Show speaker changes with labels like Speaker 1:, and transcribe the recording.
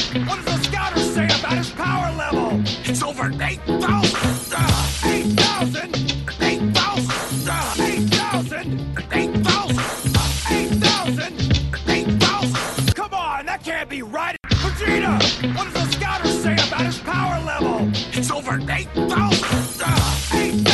Speaker 1: what does the scouter say about his power level? It's over 8,000! 8,000! 8,000! 8,000! 8,000! 8,000! 8,000! Come on, that can't be right! Vegeta! What does the scouter say about his power level? It's over 8,000! 8,000!